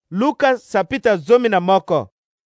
Luka sapita 11.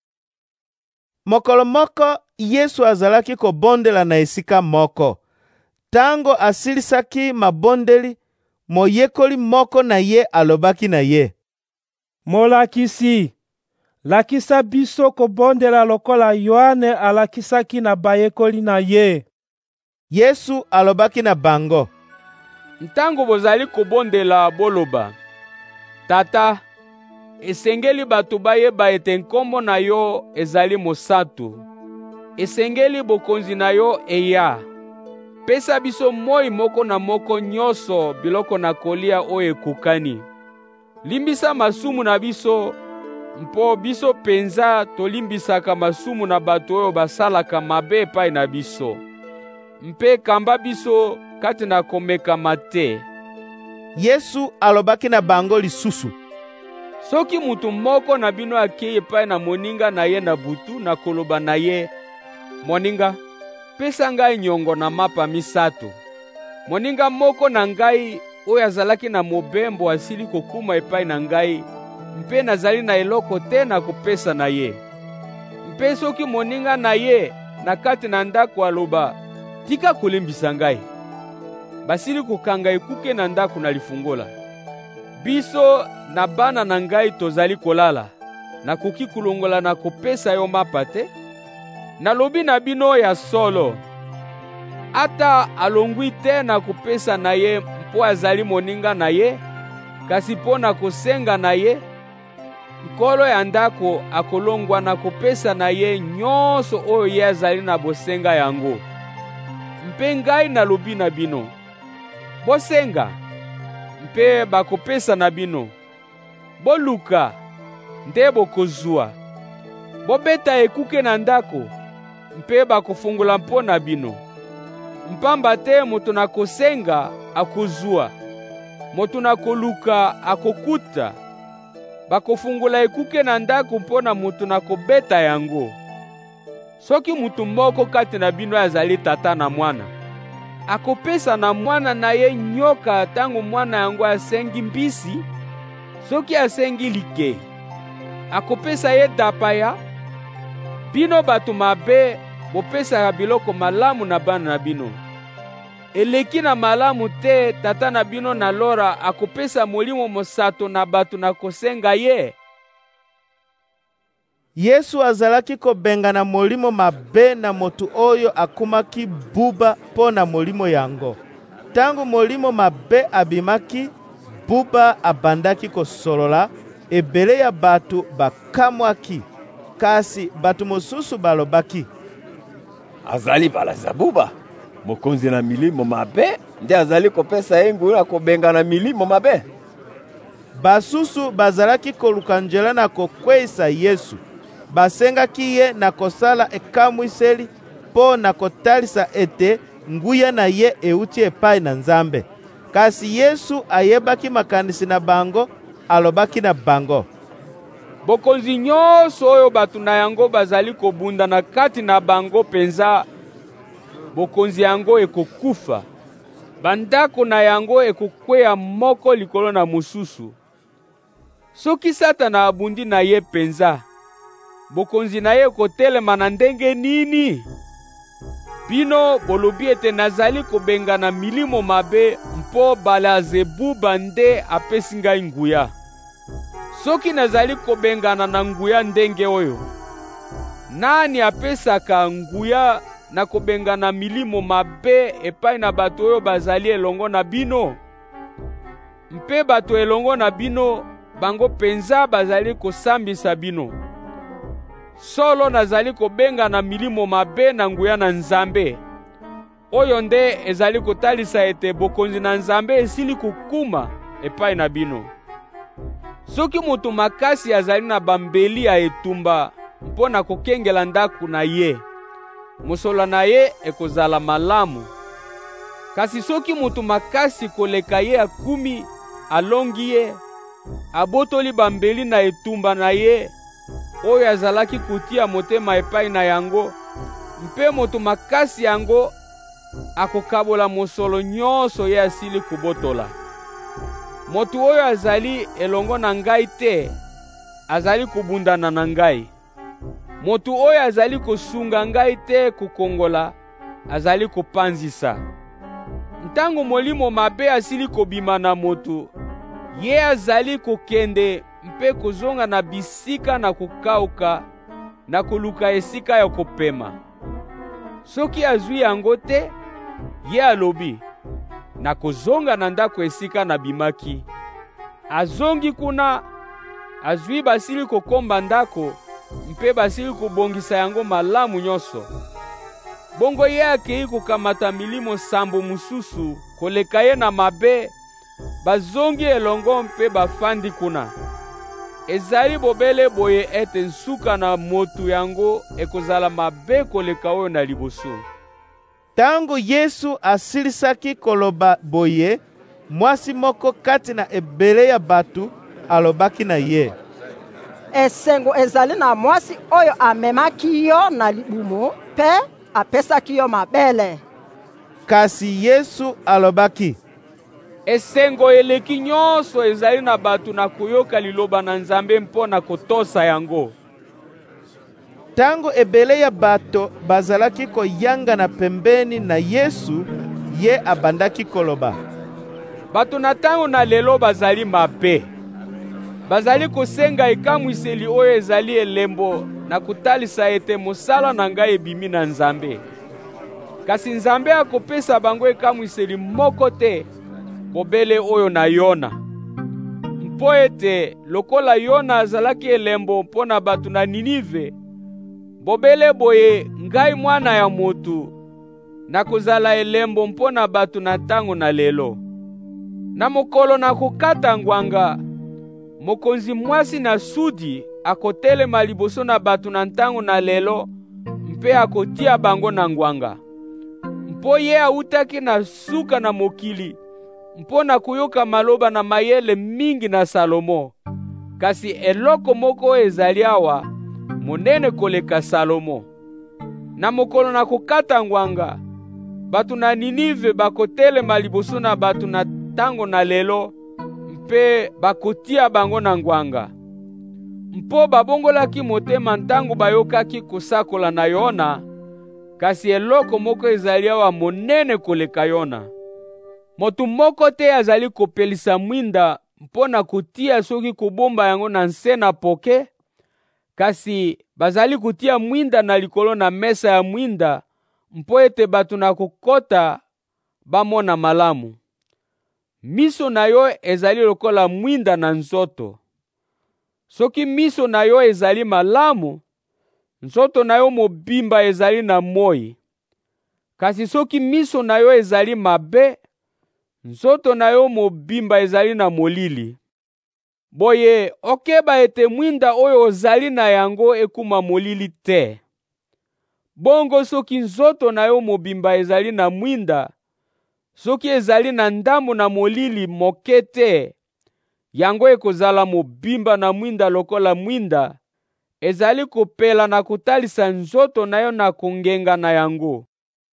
Mokolo moko Yesu azalaki kobondela na esika moko. Tango asilisaki mabondeli, moyekoli moko na ye alobaki na ye: Molakisi, lakisa biso kobondela lokola Yohane alakisaki na bayekoli na ye. Yesu alobaki na bango: Ntango bozali kobondela boloba: Tata, esengeli bato bayeba ete nkombo na yo ezali mosantu. Esengeli bokonzi na yo eya. Pesa biso moi moko na moko nyonso biloko na kolia oyo ekokani. Limbisa masumu na biso, mpo biso penza tolimbisaka masumu na bato oyo basalaka mabe epai na biso. Mpe kamba biso kati na komekama te. Yesu alobaki na bango lisusu: Soki mutu moko na bino akei epai na moninga na ye na butu na koloba na ye: Moninga, pesa ngai nyongo na mapa misato. Moninga moko na ngai oyo azalaki na mobembo asili kokuma epai na ngai, mpe nazali na eloko te na kopesa na ye. Mpe soki moninga na ye na kati na ndako aloba: Tika kolembisa ngai, basili kokanga ekuke na ndako na lifungola. Biso na bana na ngai tozali kolala, nakoki kulongola na kopesa yo mapa te? Nalobi na bino ya solo, ata alongwi te na kopesa na ye mpo azali moninga na ye, kasi mpo na kosenga na ye, nkolo ya ndako akolongwa na kopesa na ye nyonso oyo ye azali na bosenga yango. Mpe ngai nalobi na bino: Bosenga, mpe bakopesa na bino. Boluka, nde bokozwa. Bobeta ekuke na ndako, mpe bakofungula mpo na bino. Mpamba te moto na kosenga akozwa, moto na koluka akokuta. Bakofungula ekuke na ndako mpo na moto na kobeta yango. Soki mutu moko kati na bino azali tata na mwana, akopesa na mwana na ye nyoka tango mwana yango asengi mbisi? Soki asengi likei, akopesa ye dapaya? Bino bato mabe bopesaka biloko malamu na bana na bino. Eleki na malamu te tata na bino na lora akopesa molimo mosato na bato na kosenga ye? Yesu azalaki kobengana molimo mabe na motu oyo akumaki buba mpo na molimo yango. Tango molimo mabe abimaki, buba abandaki kosolola, ebele ya bato bakamwaki. Kasi bato mosusu balobaki: Azali Balazabuba, mokonzi na milimo mabe, nde azali kopesa ye ngulu na kobengana milimo mabe. Basusu bazalaki koluka nzela na kokweyisa Yesu. Basengaki ye na kosala ekamwiseli mpo na kotalisa ete nguya na ye euti epai na Nzambe. Kasi Yesu ayebaki makanisi na bango, alobaki na bango: Bokonzi nyonso oyo bato na yango bazali kobunda na kati na bango penza, bokonzi yango ekokufa. Bandako na yango ekokweya moko likolo na mosusu. Soki Satana abundi na ye penza, bokonzi na ye ekotelema na ndenge nini? Bino bolobi ete nazali kobengana milimo mabe mpo Balazebuba nde apesi ngai nguya. Soki nazali kobengana na nguya ndenge oyo, nani apesaka nguya na kobengana milimo mabe epai na bato oyo bazali elongo na bino? Mpe bato elongo na bino, bango penza bazali kosambisa bino. Solo nazali kobengana milimo mabe na nguya na Nzambe. Oyo nde ezali kotalisa ete bokonzi na Nzambe esili kokuma epai na bino. Soki mutu makasi azali na bambeli ya etumba mpo na kokengela ndako na ye, mosolo na ye ekozala malamu. Kasi soki mutu makasi koleka ye akumi, alongi ye, abotoli bambeli na etumba na ye, oyo azalaki kotia motema epai na yango, mpe moto makasi yango akokabola mosolo nyonso ye asili kobotola. Motu oyo azali elongo na ngai te, azali kobundana na ngai. Motu oyo azali kosunga ngai te kokongola, azali kopanzisa. Ntango molimo mabe asili kobima na motu, ye azali kokende mpe kozonga na bisika na kokauka na koluka esika ya kopema. Soki azwi yango te, ye alobi, na kozonga na ndako esika na bimaki. Azongi kuna, azwi basili kokomba ndako, mpe basili kobongisa yango malamu nyonso. Bongo ye akei kokamata milimo sambo mususu koleka ye na mabe, bazongi elongo mpe bafandi kuna. Ezali bobele boye ete nsuka na motu yango ekozala mabe koleka oyo na liboso. Tango Yesu asilisaki koloba boye, mwasi moko kati na ebele ya batu alobaki na ye: esengo ezali na mwasi oyo amemaki yo na libumu mpe apesaki yo mabele. Kasi Yesu alobaki: esengo eleki nyonso ezali na batu na koyoka liloba na Nzambe mpo na kotosa yango. Tango ebele ya bato bazalaki koyanga na pembeni na Yesu, ye abandaki koloba: Bato na tango na lelo bazali mabe. Bazali kosenga ekamwiseli oyo ezali elembo na kotalisa ete mosala na ngai ebimi na Nzambe. Kasi Nzambe akopesa bango ekamwiseli moko te, bobele oyo na Yona. Mpo ete lokola Yona azalaki elembo mpo na bato na Ninive, bobele boye ngai mwana ya motu nakozala elembo mpo na bato na tango na lelo. Na mokolo na kokata ngwanga, mokonzi mwasi na sudi akotelema liboso na bato na ntango na lelo mpe akotia bango na ngwanga. Mpo ye autaki na suka na mokili mpo na koyoka maloba na mayele mingi na Salomo. Kasi eloko moko ezali awa monene koleka Salomo. Na mokolo na kokata ngwanga, bato na Ninive bakotelema liboso na bato na tango na lelo mpe bakotia bango na ngwanga. Mpo babongolaki motema ntango bayokaki kosakola na Yona, kasi eloko moko ezali awa monene koleka Yona. Motu moko te azali kopelisa mwinda mpo na kotia soki kobomba yango na nse na poke, kasi bazali kotia mwinda na likolo na mesa ya mwinda mpo ete bato na kokota bamona malamu. Miso na yo ezali lokola mwinda na nzoto. Soki miso na yo ezali malamu, nzoto na yo mobimba ezali na moi. Kasi soki miso na yo ezali mabe, nzoto na yo mobimba ezali na molili. Boye okeba ete mwinda oyo ozali na yango ekuma molili te. Bongo soki nzoto na yo mobimba ezali na mwinda, soki ezali na ndambo na molili moke te, yango ekozala mobimba na mwinda lokola mwinda, ezali kopela na kotalisa nzoto na yo na kongenga na yango.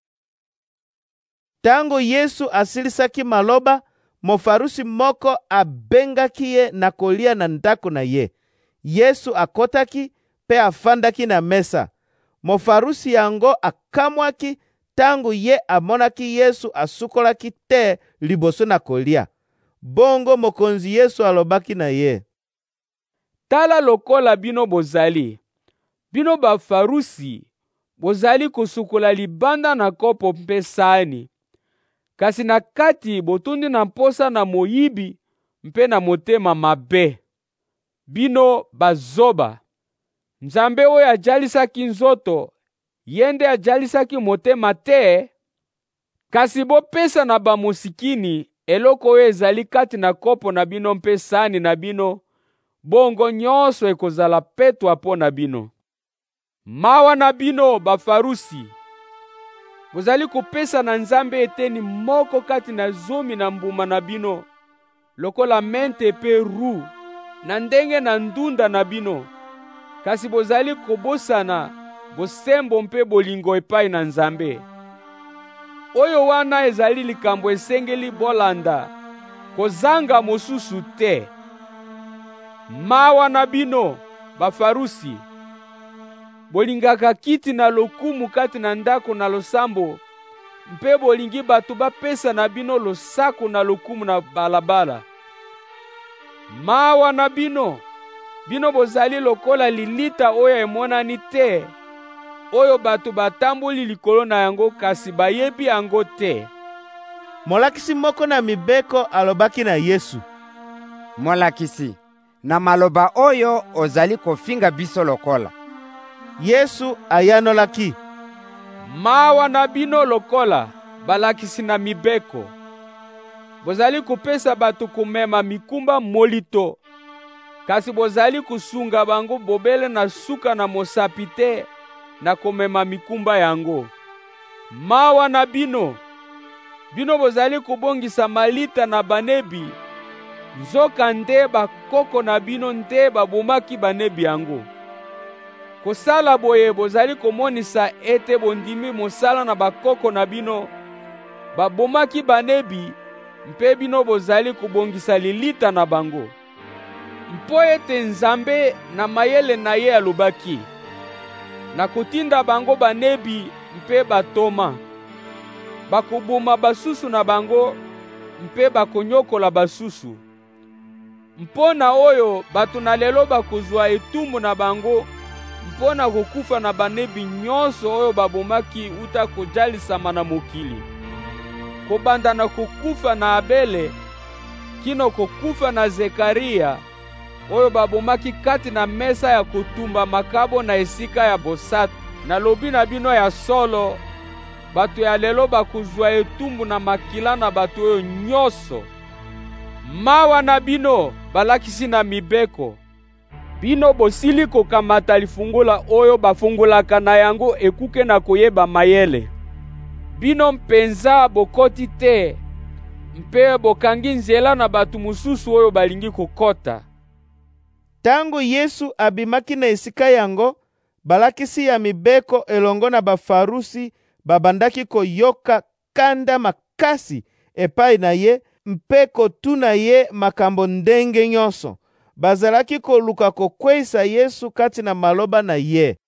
Tango Yesu asilisaki maloba, mofarusi moko abengaki ye na kolia na ndako na ye. Yesu akotaki pe afandaki na mesa. Mofarusi yango akamwaki tango ye amonaki Yesu asukolaki te liboso na kolia. Bongo mokonzi Yesu alobaki na ye: Tala lokola bino bozali. Bino bafarusi, bozali kosukola libanda na kopo mpe sani. Kasi na kati botundi na mposa na moyibi mpe na motema mabe. Bino bazoba. Nzambe oyo ajalisaki nzoto, yende ajalisaki motema te. Kasi bopesa na bamosikini eloko oyo ezali kati na kopo na bino mpe sani na bino, bongo nyonso ekozala petwa mpo na bino. Mawa na bino bafarusi! Bozali kopesa na Nzambe eteni moko kati na zomi na mbuma na bino, lokola mente pe ru, na ndenge na ndunda na bino. Kasi bozali kobosana bosembo mpe bolingo epai na Nzambe. Oyo wana ezali likambo esengeli bolanda, kozanga mosusu te. Mawa na bino, bafarusi! Bolingaka kiti na lokumu kati na ndako na losambo, mpe bolingi bato bapesa na bino losako na lokumu na balabala. Mawa na bino! Bino bozali lokola lilita oyo emonani te, oyo bato batamboli likolo na yango kasi bayebi yango te. Molakisi moko na mibeko alobaki na Yesu: Molakisi, na maloba oyo ozali kofinga biso lokola. Yesu ayanolaki: Mawa na bino lokola balakisi na mibeko! Bozali kopesa bato komema mikumba molito, kasi bozali kusunga bango bobele na suka na mosapi te na komema mikumba yango. Mawa na bino! Bino bozali kobongisa malita na banebi, nzoka nde bakoko na bino nde babomaki banebi yango. Kosala boye bozali komonisa ete bondimi mosala na bakoko na bino, babomaki banebi, mpe bino bozali kobongisa lilita na bango. Mpo ete Nzambe na mayele na ye alobaki: nakotinda bango banebi mpe batoma, bakoboma basusu na bango mpe bakonyokola basusu. Mpo na oyo bato na lelo bakozwa etumbu na bango mpo na kokufa na banebi nyonso oyo babomaki uta kojalisama na mokili, kobanda na kokufa na Abele kino kokufa na Zekaria oyo babomaki kati na mesa ya kotumba makabo na esika ya bosantu. Nalobi na bino ya solo, bato ya lelo bakozwa etumbu na makila na bato oyo nyonso. Mawa na bino, balakisi na mibeko! Bino bosili kokamata lifungola oyo bafungolaka na yango ekuke na koyeba mayele. Bino mpenza bokoti te, mpe bokangi nzela na bato mosusu oyo balingi kokota. Tango Yesu abimaki na esika yango, balakisi ya mibeko elongo na bafarusi babandaki koyoka kanda makasi epai na ye mpe kotuna ye makambo ndenge nyonso. Bazalaki koluka kokweyisa Yesu kati na maloba na ye.